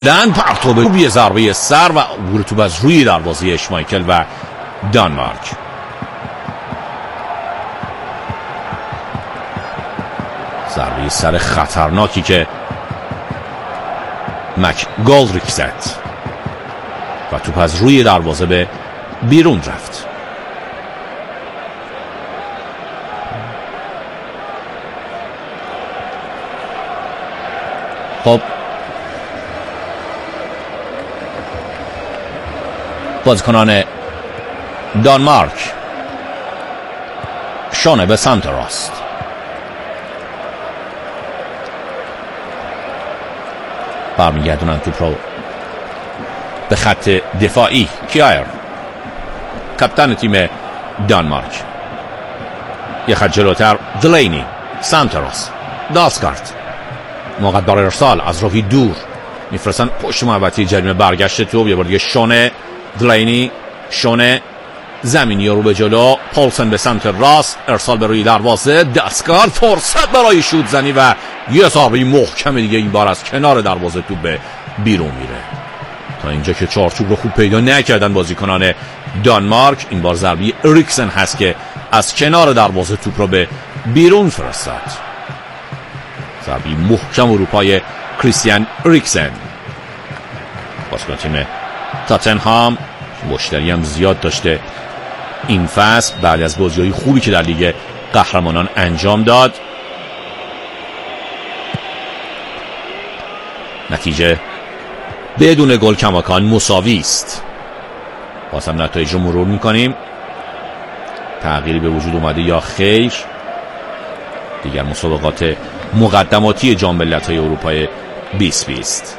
پرتاب خوبی ضربه سر و عبور توپ از روی دروازه اشمایکل و دانمارک. ضربه سر خطرناکی که مک گالدریک زد و توپ از روی دروازه به بیرون رفت. خب بازیکنان دانمارک شانه به سمت راست، برمیگردونن توپ رو به خط دفاعی. کایر کاپیتان تیم دانمارک، یه خط جلوتر دلینی سمت راست، داسگارد موقع برای ارسال از راهی دور میفرستن پشت محوطه جریمه. برگشت توپ یه بار دیگه شونه دلینی، شونه زمینی رو به جلو، پولسن به سمت راست، ارسال به روی دروازه، داسگارد فرصت برای شوت زنی و یه ضربه محکم دیگه این بار از کنار دروازه توپ به بیرون میره. تا اینجا که چارچوب رو خوب پیدا نکردن بازیکنان دانمارک، این بار ضربه اریکسن هست که از کنار دروازه توپ رو به بیرون فرستاد. ضربه محکم اروپای کریستیان اریکسن. بازیکن تیم تاتنهام مشتری هم زیاد داشته این فصل بعد از بازی‌های خوبی که در لیگ قهرمانان انجام داد. نتیجه بدون گل کماکان مساوی است. باز هم نتایج رو مرور می‌کنیم. تغییری به وجود اومده یا خیر؟ دیگر مسابقات مقدماتی جام ملت‌های اروپای 2020.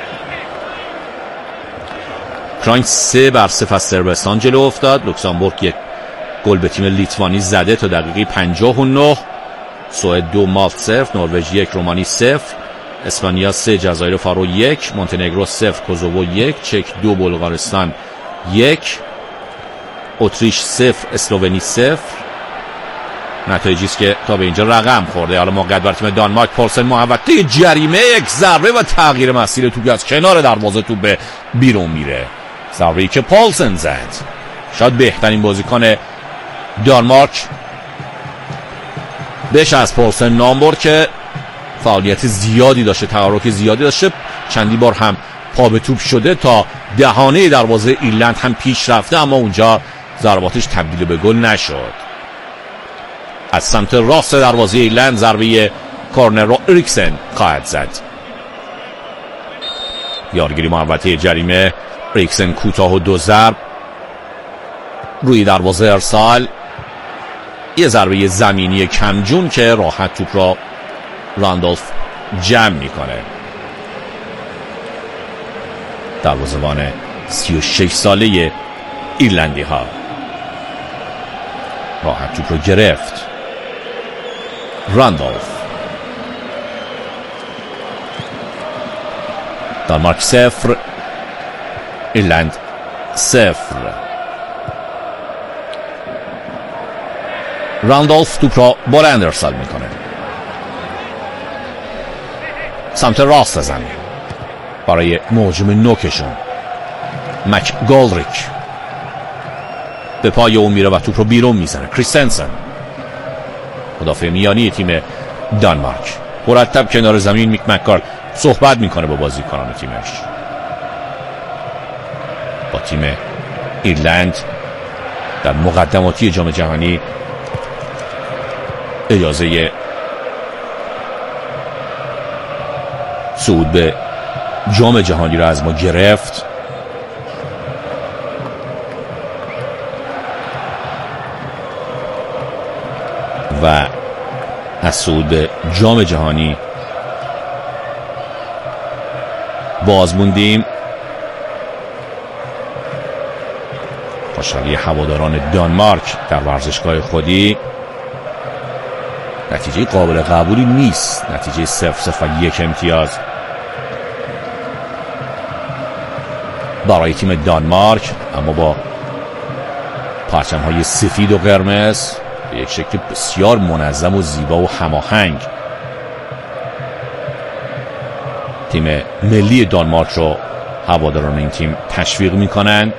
اوکراین 3-0 از صربستان جلو افتاد. لوکزامبورگ یک گل به تیم لیتوانی زده تا دقیقه 59. سوئد 2 مالت 0، نروژ 1 رومانی 0، اسپانیا 3 جزایر فارو 1، مونتنگرو 0 کوزوو 1، چک 2 بلغارستان 1، اتریش 0 اسلوونی 0. نتایجی است که تا به اینجا رقم خورده. حالا موقعیت بر تیم دانمارک، پولسن محوطه جریمه، یک ضربه و تغییر مسیر توپ از کنار دروازه توپ به بیرون میره. ضربه‌ای که پولسن زد، شاید بهترین بازیکن دانمارک بهش از پولسن نام برد که فعالیت زیادی داشته، تحرک زیادی داشته، چندی بار هم پا به توپ شده، تا دهانه دروازه ایرلند هم پیش رفته، اما اونجا ضرباتش تبدیل به گل نشد. از سمت راست دروازه ایرلند ضربه کورنر رو اریکسن خواهد زد. یارگیری محوطه جریمه، اریکسن کوتاه و 2 ضرب روی دروازه ارسال، یه ضربه زمینی کمجون که راحت توپ را راندولف جمع میکنه. دروازه‌بان 36 ساله ایرلندی ها راحت توپ رو گرفت. راندولف. دانمارک 0 ایرلند 0. راندولف توپ را بلند ارسال میکنه سمت راست زمین برای مهاجم نوکشون مک گالدریک. به پای اون میره و توپ رو بیرون میزنه. کریستنسن مدافع میانی تیم دانمارک مرتب کنار زمین. میک مککارد صحبت میکنه با بازیکنان تیمش. با تیم ایرلند در مقدماتی جام جهانی اجازه صعود به جام جهانی را از ما گرفت. و از صعود به جام جهانی باز موندیم. خوشحالی هواداران دانمارک در ورزشگاه خودی. نتیجه قابل قبولی نیست، نتیجه 0-0 و 1 امتیاز برای تیم دانمارک، اما با پرچم‌های سفید و قرمز به یک شکل بسیار منظم و زیبا و هماهنگ تیم ملی دانمارک رو هواداران این تیم تشویق میکنن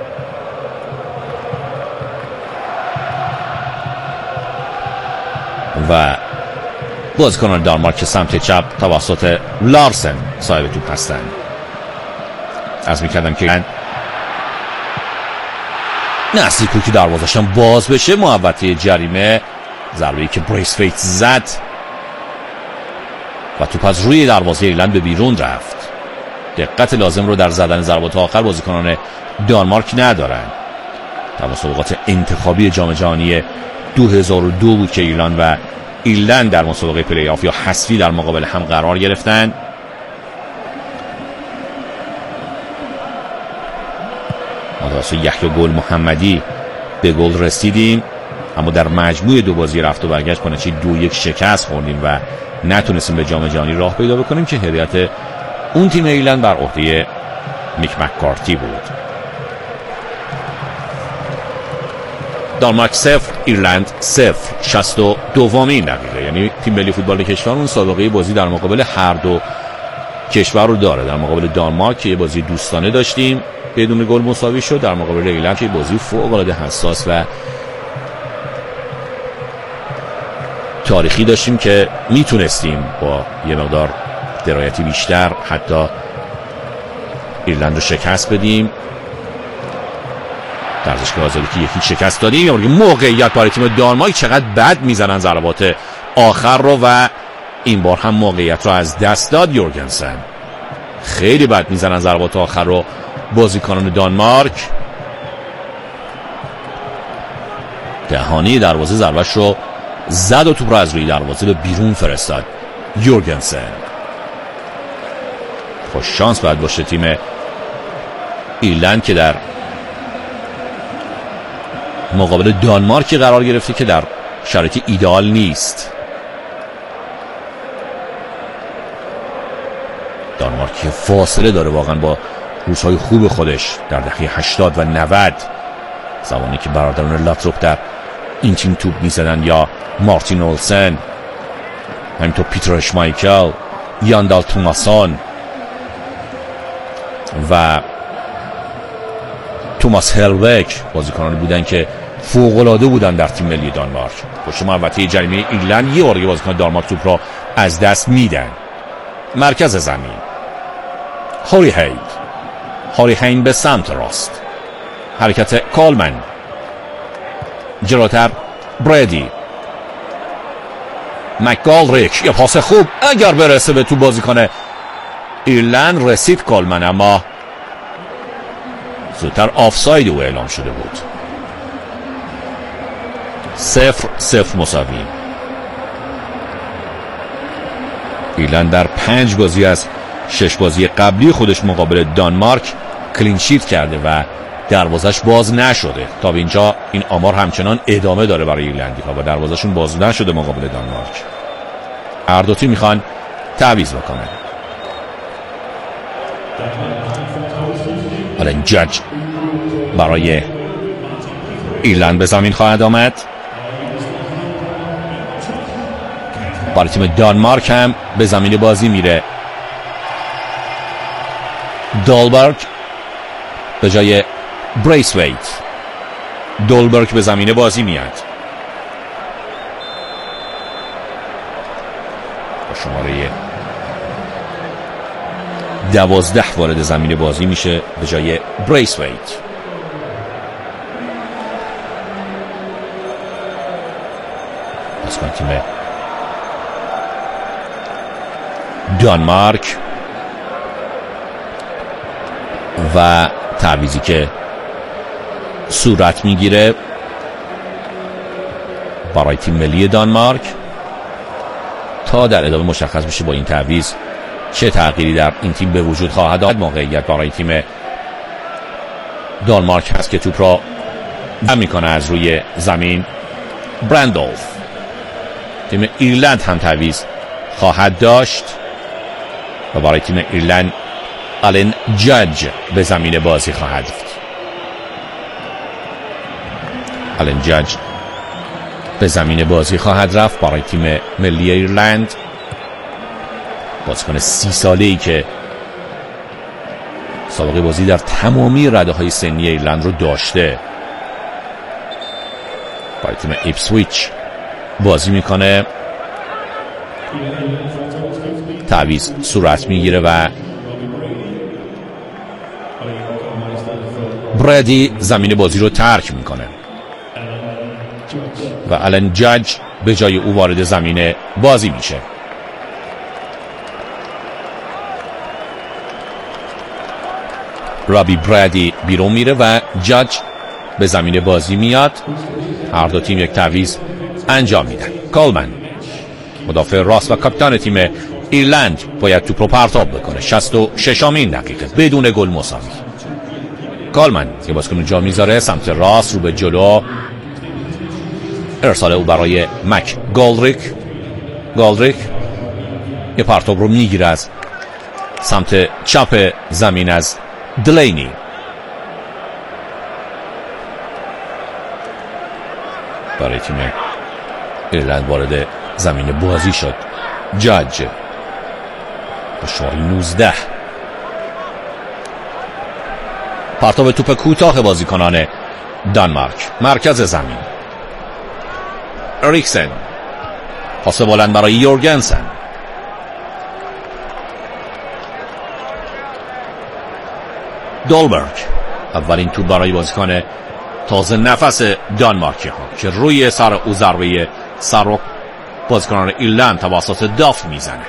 و بازیکنان دانمارک سمت چپ توسط لارسن صاحب توپ هستند. عرض میکردم که نزدیک که دروازه‌شان باز بشه، محوطه جریمه، ضربه‌ای که بریسویت زد و توپ از روی دروازه ایرلند به بیرون رفت. دقت لازم رو در زدن ضربات آخر بازیکنان دانمارک ندارند. در مسابقات انتخابی جام جهانی 2002 بود که ایرلند در مسابقه پلی آف یا حذفی در مقابل هم قرار گرفتند. ما توسط یحیی گل محمدی به گل رسیدیم، اما در مجموع دو بازی رفت و برگشت با نتیجه 2-1 شکست خوردیم و نتونستیم به جام جهانی راه پیدا بکنیم که هدایت اون تیم ایرلند بر عهده نیک مک‌کارتی بود. دانمارک 0 ایرلند 0. 62مین دقیقه، یعنی تیم ملی فوتبال کشور اون سابقه بازی در مقابل هر دو کشور رو داره. در مقابل دانمارک که یه بازی دوستانه داشتیم بدون گل مساوی شد، در مقابل ایرلند که بازی فوق العاده حساس و تاریخی داشتیم که میتونستیم با یه مقدار درایتی بیشتر حتی ایرلند رو شکست بدیم. در ورزشگاه آزادی که یکی شکست دادیم. یا موقعیت برای تیم دانمارک، چقدر بد میزنن ضربات آخر رو و این بار هم موقعیت رو از دست داد یورگنسن. خیلی بد میزنن ضربات آخر رو بازیکنان دانمارک. دهانی دروازه ضربش رو زد و توپ رو از روی دروازه به بیرون فرستاد یورگنسن. خوش شانس باید باشه تیم ایرلند که در مقابل دانمارک قرار گرفته که در شرایط ایدئال نیست. دانمارک فاصله داره واقعا با روزهای خوب خودش در دهه 80 و 90، زمانی که برادران لاتروپ در این تیم توپ میزدن، یا مارتین اولسن، همینطور پیتر اشمایکل، یاندال توماسون و توماس هلبک بازیکنانی بودن که فوق‌العاده بودن در تیم ملی دانمارک. پشت محوطه جریمه ایرلند یه بار بازیکن دانمارک توپ را از دست میدن. مرکز زمین هاری هین به سمت راست، حرکت کالمن، جلوتر بردی، مک‌گالریک، یه پاس خوب اگر برسه به تو بازیکن ایرلند. رسید کالمن اما زودتر آفساید او اعلام شده بود. 0-0 مساوی. ایرلند در 5 بازی از 6 بازی قبلی خودش مقابل دانمارک کلینشیت کرده و دروازش باز نشده. تا به اینجا این آمار همچنان ادامه داره برای ایرلندی ها و دروازشون باز نشده مقابل دانمارک. هر دو تیم میخوان تعویض بکنن. آلن جاج برای ایرلند به زمین خواهد آمد. برای تیم دانمارک هم به زمین بازی میره. دالبرگ به جای بریسویت. دولبرگ به زمین بازی میاد. با شماره 12 وارد زمین بازی میشه به جای بریسویت. بازیکن تیم دانمارک و تعویضی که صورت میگیره برای تیم ملی دانمارک تا در ادامه مشخص بشه با این تعویض چه تغییری در این تیم به وجود خواهد آمد. موقعیت برای تیم دانمارک هست که توپ را دم میکنه از روی زمین. برندولف. تیم ایرلند هم تعویض خواهد داشت و برای تیم ایرلند آلن جاج به زمین بازی خواهد رفت. آلن جاج به زمین بازی خواهد رفت برای تیم ملی ایرلند. بازیکن 30 ساله‌ای که سابقه بازی در تمامی رده‌های سنی ایرلند رو داشته. برای تیم ایپسویچ بازی میکنه. تعویض صورت میگیره و برادی زمین بازی رو ترک میکنه و آلن جاج به جای او وارد زمین بازی میشه. رابی برادی بیرون میره و جاج به زمین بازی میاد. هر دو تیم یک تعویض انجام میدن. کولمن مدافع راست و کاپیتان تیم ایرلند باید توپ رو پرتاب بکنه. 66مین دقیقه بدون گل مساوی. کولمن یه بازیکن جا میذاره سمت راست رو به جلو. ارسال او برای مک گالدریک یه پرتاب رو میگیره از سمت چپ زمین از دلینی. برای تیم ایرلند وارد زمین بازی شد. جاج با شماره 19. پرتاب توپ کوتاه بازیکنان دانمارک مرکز زمین. اریکسن پاس بلند برای یورگنسن. دولبرگ اولین توپ برای بازیکن تازه نفس دانمارکی ها که روی سر او ضربه سر رو بازیکنان ایرلند توسط داف میزنه.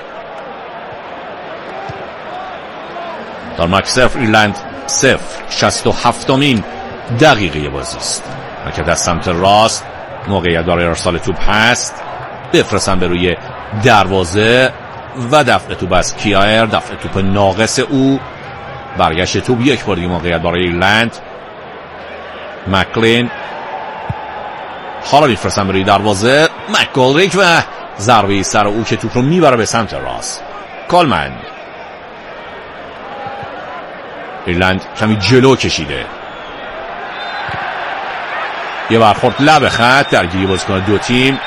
دانمارک 0 ایرلند 0. 67مین دقیقه بازی است. حرکت از سمت راست موقعیت برای ارسال توپ هست. بفرستن به روی دروازه و دفع توپ از کیایر. دفع توپ ناقص او. برگشت توپ یک بار دیگه موقعیت برای ایرلند. مکلین حالا میفرستن به روی دروازه. مکگالدریک و ضربه سر او که توپ رو میبره به سمت راست. کولمن ایرلند کمی جلو کشیده. یه برخورد لب خط درگیری بازیکن دو تیم.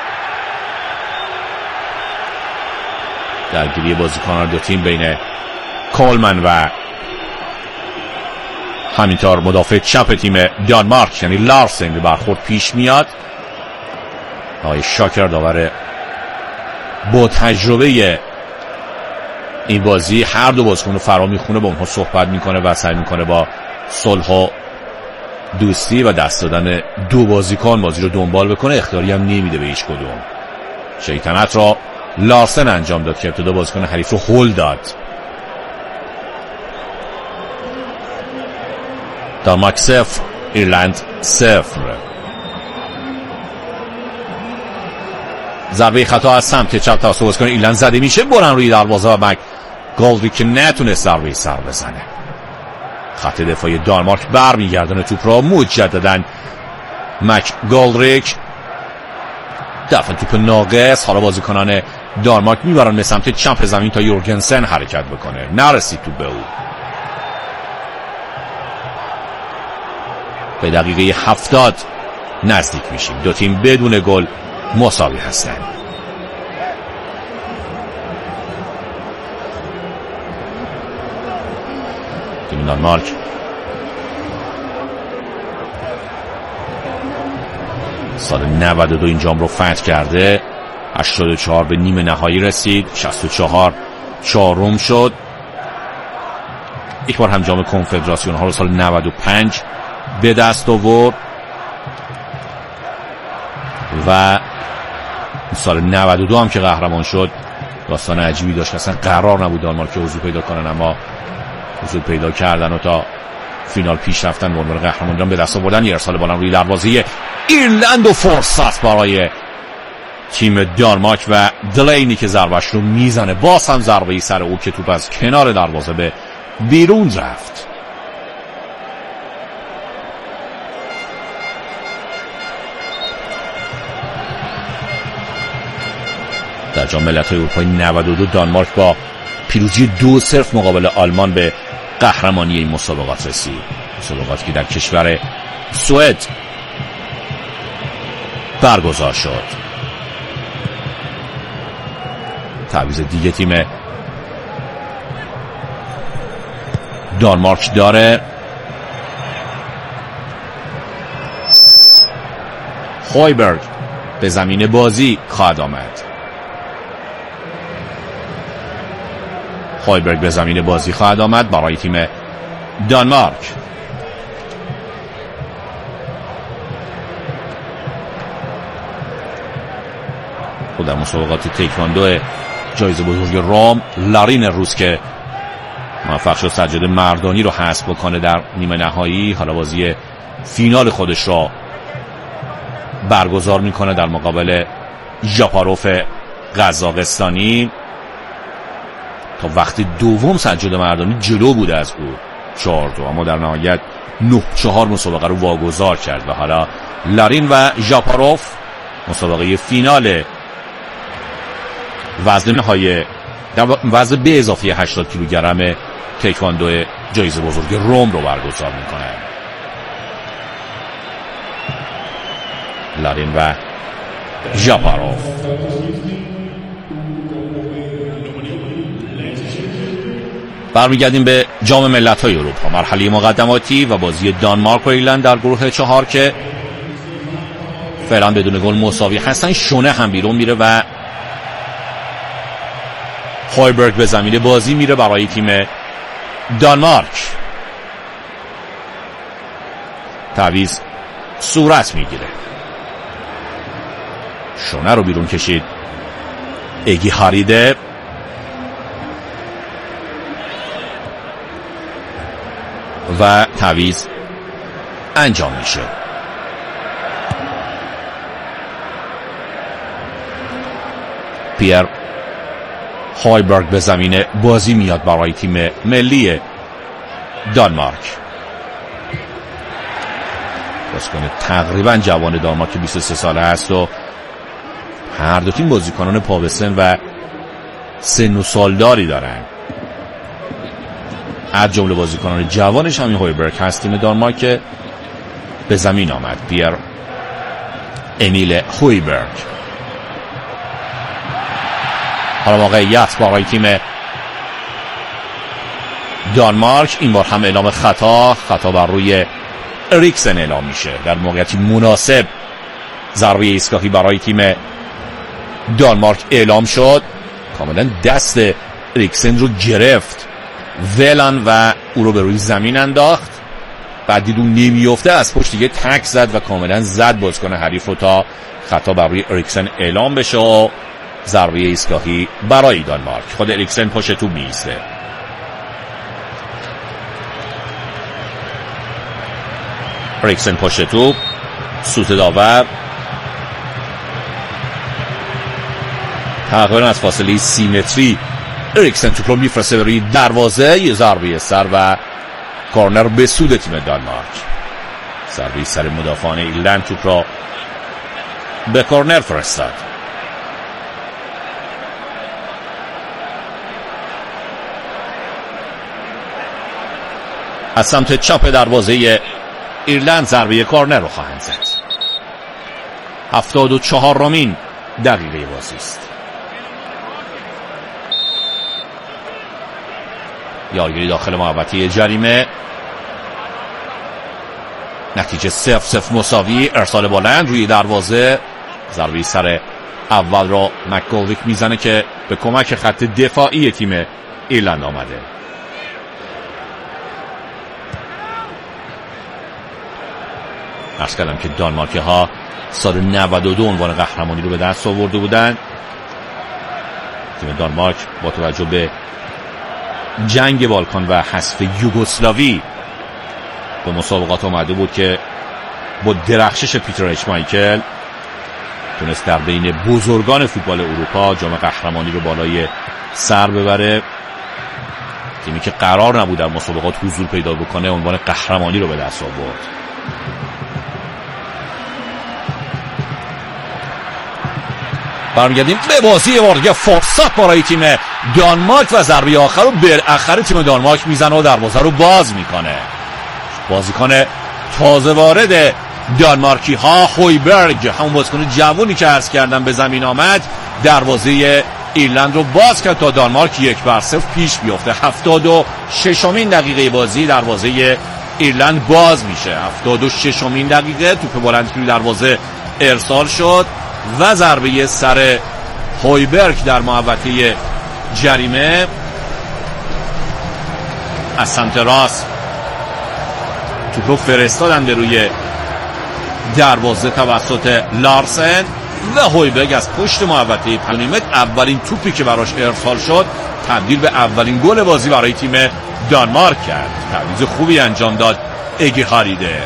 درگیری بازیکنان دو تیم بین کولمن و همینطور مدافع چپ تیم دانمارک یعنی لارسن. برخورد پیش میاد. آقای شاکر داور با تجربه این بازی هر دو بازیکن رو فرا میخونه، با اونها صحبت میکنه و سعی میکنه با صلح و دوستی و دست دادن دو بازیکن بازی رو دنبال بکنه. اختیاری هم نمیده به هیچ کدوم. شیطنت را لارسن انجام داد که ابتدا بازیکن حریف رو هول داد. دانمارک 0 ایرلند 0. ضربه خطا از سمت چپ توسط بازیکن ایرلند زده میشه. برن روی دروازه و مک گالدریک که نتونست ضربه سر بزنه. خط دفاعی دانمارک برمیگردونه توپ را. مجددا مک گالدریک دفع توپ ناقص. حالا بازیکنان دانمارک میبرن به سمت چپ زمین تا یورگنسن حرکت بکنه. نرسید توپ به او. به دقیقه 70 نزدیک میشیم. دو تیم بدون گل مساوی هستند. تیم دانمارک سال 92 این جام رو فتح کرده. 84 به نیمه نهایی رسید. 64 چهارم شد. یک بار هم جام کنفدراسیون ها رو سال 95 به دست آورد و سال 92 هم که قهرمان شد داستان عجیبی داشت. اصلا قرار نبود دانمارک حضور پیدا کنن اما حضور پیدا کردن و تا فینال پیش رفتن. به عنوان قهرمان به دست آوردن. یه ارسال بالان روی دروازه ایرلند و فرصت برای تیم دانمارک و دلینی که ضربهش رو میزنه. باز هم ضربه سر او که توپ از کنار دروازه به بیرون رفت. در جام ملت‌های اروپایی 92 دانمارک با پیروزی 2-0 مقابل آلمان به قهرمانی این مسابقات رسید. مسابقاتی که در کشور سوئد برگزار شد. تعویض دیگه تیم دانمارک داره. هویبرگ به زمین بازی خواهد آمد. هویبرگ به زمین بازی خواهد آمد برای تیم دانمارک. خود در مسابقات تکواندو جایزه بزرگ روم، لارین روز که موفق شد سجاده مردانی رو حذف بکنه در نیمه نهایی، حالا بازی فینال خودش را برگزار میکنه در مقابل ژاپاروف قزاقستانی. تا وقت دوم سجاده مردانی جلو بود از او 4-2، اما در نهایت 9-4 مسابقه رو واگذار کرد و حالا لارین و ژاپاروف مسابقه فینال وزن به اضافه 80 کیلوگرم تکواندو جایزه بزرگ روم رو برگزار میکنه. لارین و ژاپاروف. برمیگردیم به جام ملت‌های اروپا، مرحله مقدماتی و بازی دانمارک و ایرلند در گروه 4 که فعلا بدون گل مساوی هستن. شونه هم بیرون میره و هویبرگ به زمین بازی میره برای تیم دانمارک. تعویض صورت میگیره. شونه رو بیرون کشید اگی هاریده. و تعویض انجام میشه. پیر هویبرگ به زمین بازی میاد برای تیم ملی دانمارک. بازیکن تقریبا جوان دانمارک 23 ساله هست و هر دو تیم بازیکنان پا به سن و سن و سالداری دارن. از جمله بازیکنان جوانش همین هویبرگ هست. تیم دانمارک که به زمین آمد. پیر امیل هویبرگ. حالا موقعیت برای تیم دانمارک. این بار هم اعلام خطا بر روی اریکسن اعلام میشه. در موقعیتی مناسب ضربه ایستگاهی برای تیم دانمارک اعلام شد. کاملا دست اریکسن رو گرفت ولان و او رو به روی زمین انداخت. بعد دید اون نمیفته، از پشت دیگه تک زد و کاملا زد بازیکن حریف رو تا خطا بر روی اریکسن اعلام بشه و ضربه ایستگاهی برای دانمارک. خود اریکسن پشت توپ میسته. اریکسن پشت توپ، سوت داور تقریبا از فاصله 30 متری اریکسن توپ رو میفرسته به روی دروازه. یه ضربه سر و کورنر به سود تیم دانمارک. ضربه سر مدافعان ایرلند توپ را به کورنر فرستاد. از سمت چپ دروازه ایرلند ضربه کورنر رو خواهند زد. 74مین دقیقه بازی است. یارگیری داخل محوطه جریمه. نتیجه 0-0 مساوی. ارسال بلند روی دروازه. ضربه سر اول را مکگولویک میزنه که به کمک خط دفاعی تیم ایرلند آمده. عرض کردم که دانمارکی ها سال 92 عنوان قهرمانی رو به دست آورده بودن. تیم دانمارک با توجه به جنگ بالکان و حذف یوگسلاوی به مسابقات آمده بود که با درخشش پیتر اشمایکل تونست در بین بزرگان فوتبال اروپا جام قهرمانی رو بالای سر ببره. تیمی که قرار نبود در مسابقات حضور پیدا بکنه عنوان قهرمانی رو به دست آورد. برمیگردیم به بازی وارگه. فرصت برای تیم دانمارک و ضربه آخر رو بالاخره تیم دانمارک میزنه و دروازه رو باز میکنه. بازیکن تازه وارد دانمارکی ها هویبرگ، همون بازیکن جوانی که عرض کردم به زمین آمد، دروازه ایرلند رو باز کرد تا دانمارک 1-0 پیش بیفته. 76مین دقیقه بازی دروازه ایرلند باز میشه. 76مین دقیقه توپ بلند توی دروازه ارسال شد و ضربه سر هویبرگ در محوطه جریمه از سمت راست توپ رو فرستادن به روی دروازه توسط لارسن و هویبرگ از پشت محوطه پنیمت اولین توپی که براش ارسال شد تبدیل به اولین گل بازی برای تیم دانمارک کرد. تعویض خوبی انجام داد اگه هاریده.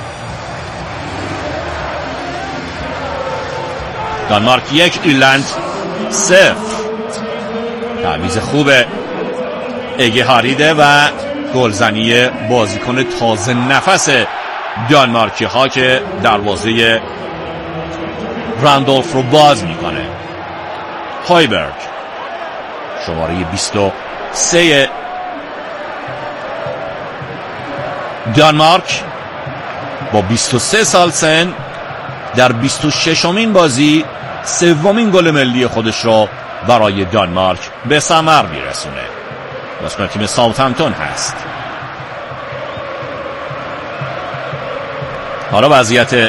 دانمارک 1 ایرلند 0. تعویض خوب اگه هاریده و گلزنی بازیکن تازه نفس دانمارکی ها که دروازه راندولف رو باز میکنه. هویبرگ شماره 23 دانمارک با 23 سال سن در 26مین بازی 3مین گل ملی خودش رو برای دانمارک به ثمر میرسونه. بازیکن تیم ساوثهمپتون هست. حالا وضعیت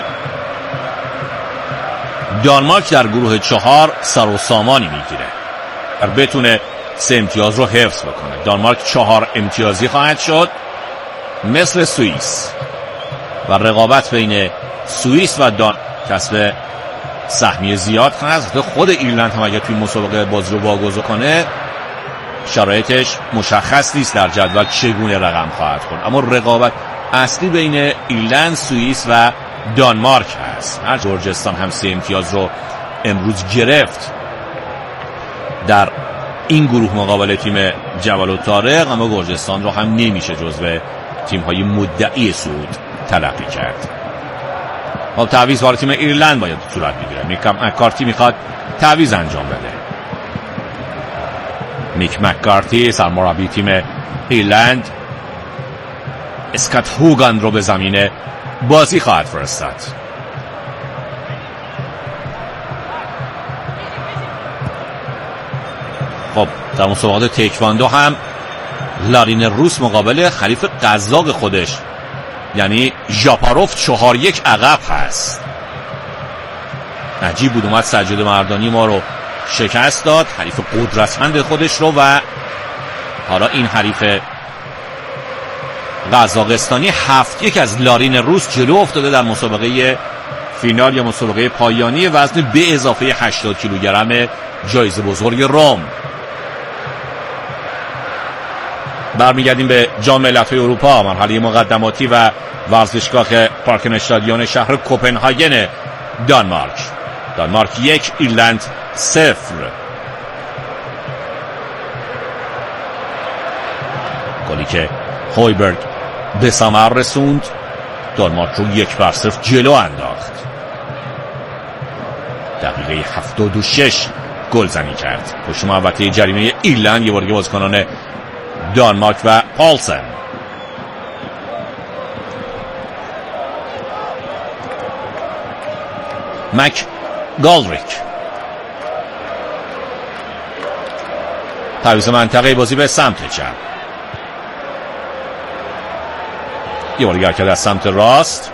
دانمارک در گروه 4 سر و سامانی میگیره. بتونه 3 امتیاز رو حفظ بکنه. دانمارک 4 امتیازی خواهد شد مثل سوئیس و رقابت بین سوئیس و کسب سهمیه زیاد هست. خود ایرلند هم اگر توی مسابقه بازی رو واگذار کنه شرایطش مشخص نیست در جدول چگونه رقم خواهد خورد، اما رقابت اصلی بین ایرلند، سوئیس و دانمارک هست. گرجستان هم 3 امتیاز رو امروز گرفت در این گروه مقابل تیم جبل الطارق، اما گرجستان رو هم نمیشه جزو تیم‌های مدعی صعود تلقی کرد. حالا تعویض برای تیم ایرلند باید صورت بگیره. میک مکارتی میخواد تعویض انجام بده. میک مکارتی سرمربی تیم ایرلند اسکات هوگان رو به زمین بازی خواهد فرستاد. خب در مسابقات تکواندو هم لارین روس مقابل خلیف قزاق خودش یعنی ژاپاروف 4-1 عقب هست. عجیب بود، اومد سجاده مردانی ما رو شکست داد، حریف قدرتمند خودش رو، و حالا این حریف قزاقستانی 7-1 از لارین روس جلو افتاده در مسابقه فینال یا مسابقه پایانی وزن به اضافه 80 کیلوگرم جایزه بزرگ روم. برمیگردیم به جام ملت‌های اروپا، مرحله مقدماتی و ورزشگاه پارکن استادیون شهر کوپنهاگن دانمارک. دانمارک 1 ایرلند 0. گلی که هویبرگ به ثمر رسوند، دانمارک رو 1-0 جلو انداخت. دقیقه 76 گل زنی کرد پشت محوطه جریمه ایرلند. یه بار بازیکنان دانمارک و پالسن. مک گالریک تعویض منطقه بازی به سمت چپ. یه بار کرد از سمت راست.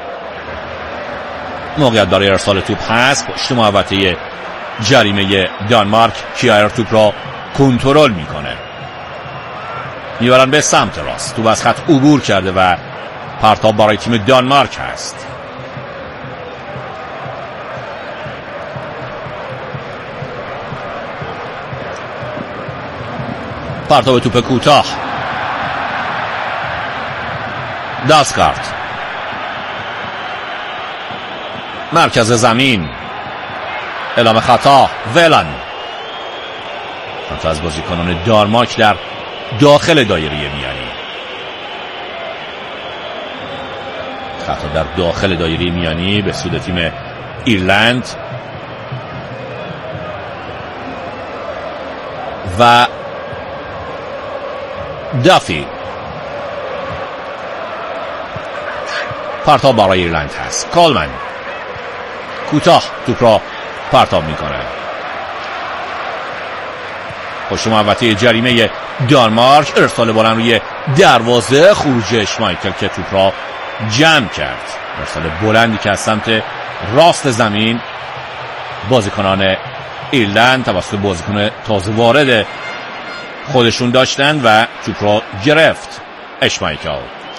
موقعیت برای ارسال توپ هست پشت محوطه جریمه دانمارک. کیایر توپ را کنترل میکنه، میبرن به سمت راست. توپ از خط عبور کرده و پرتاب برای تیم دانمارک هست. پرتاب توپ کوتاه. داسکارت مرکز زمین، اعلام خطا. ولن خطا از بازیکنان دانمارک در داخل دایره میانی. خطا در داخل دایره میانی به سود تیم ایرلند و دافی. پرتاب برای ایرلند هست. کالمن کوتاه توپ را پرتاب میکنه. پشت محوطه جریمه دانمارک، ارسال بلند روی دروازه، خروج اشمایکل که توپ را جمع کرد. ارسال بلندی که از سمت راست زمین بازیکنان ایرلند توسط بازیکن تازه وارد خودشون داشتند و توپ را گرفت اشمایکل.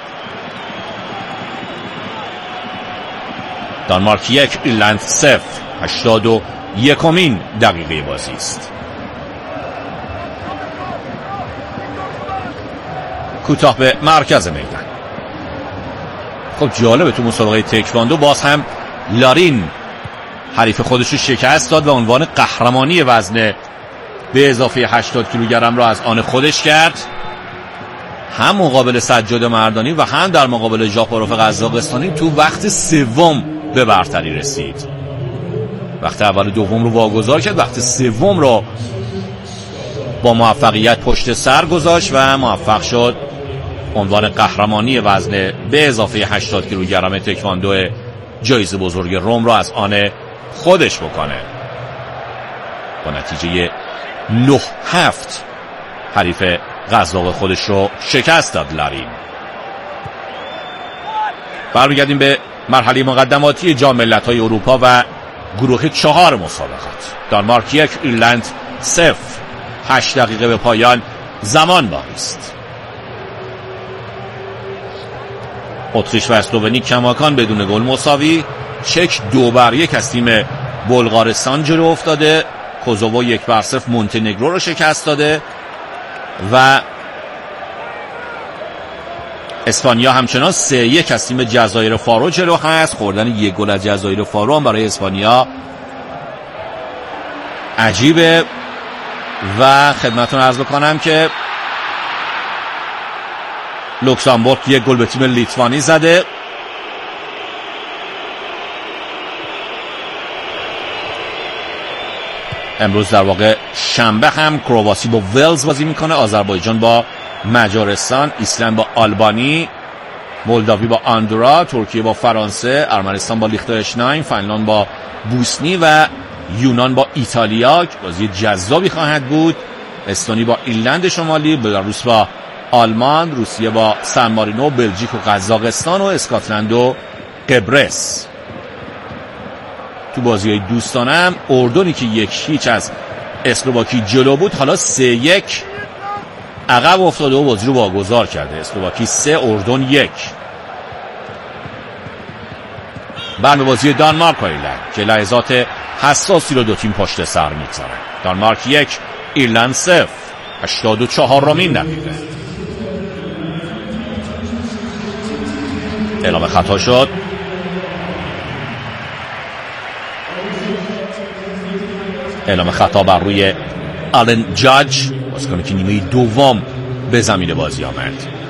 دانمارک 1 ایرلند 0. 81مین دقیقه بازی است. کوتاه به مرکز میدان. خب جالبه تو مسابقه تکواندو باز هم لارین حریف خودش رو شکست داد و عنوان قهرمانی وزن به اضافه 80 کیلوگرم را از آن خودش کرد. هم مقابل سجاد مردانی و هم در مقابل ژاپاروف قزاقستانی تو وقت سوم به برتری رسید. وقت اول و دوم رو واگذار کرد، وقت سوم رو با موفقیت پشت سر گذاشت و موفق شد عنوان قهرمانی وزن به اضافه 80 کیلوگرم تکواندو جایزه بزرگ روم را از آن خودش بکنه. با نتیجه 9-7 حریف قزاق خودش رو شکست داد لارین. برمیگردیم به مرحله مقدماتی جام ملت‌های اروپا و گروه 4 مسابقات. دانمارک 1 ایرلند 0. 8 دقیقه به پایان زمان باقی است. اتریش و اسلوونی کماکان بدون گل مساوی. چک 2-1 از تیم بلغارستان جلو افتاده. کوزوو 1-0 مونتنگرو رو شکست داده و اسپانیا همچنان 3-1 از تیم جزایر فارو جلو هست. خوردن 1 گل از جزایر فارو هم برای اسپانیا عجیبه و خدمتتون عرض بکنم که لوکزامبورگ 1 گل به تیم لیتوانی زده. امروز در واقع شنبه هم کرواسی با ولز بازی میکنه، آذربایجان با مجارستان، ایسلند با آلبانی، مولداوی با آندورا، ترکیه با فرانسه، ارمنستان با لیختنشتاین، فنلاند با بوسنی و یونان با ایتالیا. بازی جذابی خواهد بود. استونی با ایرلند شمالی، بلاروس با آلمان، روسیه با سن مارینو، بلژیک و قزاقستان و اسکاتلند و قبرس. تو بازی‌های دوستانه هم اردنی که 1-0 از اسلواکی جلو بود حالا 3-1 عقب افتاده و بازی رو واگذار کرده. اسلواکی 3 اردن 1. بعد بازی دانمارک و ایرلند که لحظات حساسی رو دو تیم پشت سر می‌گذارن. دانمارک 1 ایرلند 0. 84مین دقیقه. اعلام خطا شد. اعلام خطا بر روی آلن جاج، بازیکنی که نیمه دوم به زمین بازی آمد.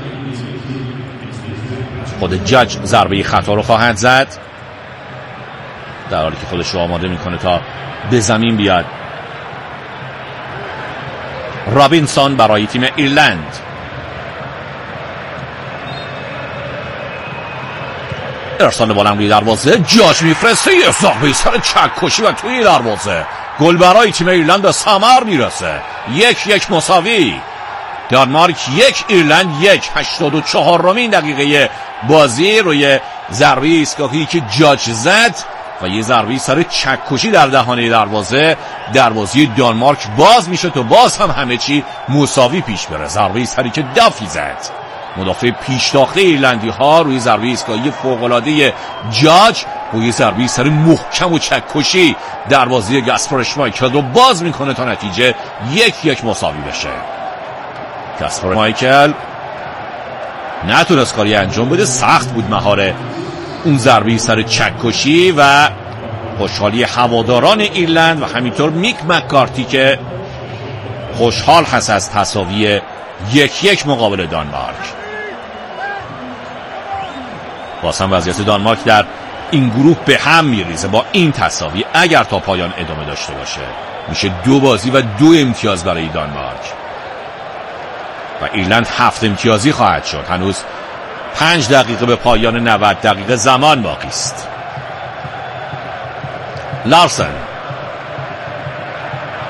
خود جاج ضربه خطا رو خواهد زد در حالی که خودش رو آماده میکنه تا به زمین بیاد. رابینسون برای تیم ایرلند. ارسال بلند روی دروازه، جاج میفرسته یه ضربه سر چکشی و توی دروازه. گل برای تیم ایرلند به ثمر میرسه. 1-1 مساوی. دانمارک 1 ایرلند 1. 84مین دقیقه بازی روی ضربه ایستگاهی که جاج زد و یه ضربه سر چکشی در دهانه دروازه دانمارک باز میشه تا باز هم همه چی مساوی پیش بره. ضربه سری که دافی زد مدافع پیشتاخته ایرلندی ها روی ضربه ایستگاهی فوق‌العاده جاج روی ضربه سر محکم و چکشی دروازه گاسپر اشمایکل رو باز میکنه تا نتیجه 1-1 مساوی بشه. گاسپر اشمایکل نتونست کاری انجام بده، سخت بود مهار اون ضربه سر چکشی و خوشحالی هواداران ایرلند و همینطور میک مکارتی که خوشحال هست از تساوی 1-1 مقابل دانمارک. باز هم وضعیت دانمارک در این گروه به هم میریزه. با این تساوی اگر تا پایان ادامه داشته باشه میشه 2 بازی و 2 امتیاز برای دانمارک و ایرلند 7 امتیازی خواهد شد. هنوز 5 دقیقه به پایان 90 دقیقه زمان باقی است. لارسن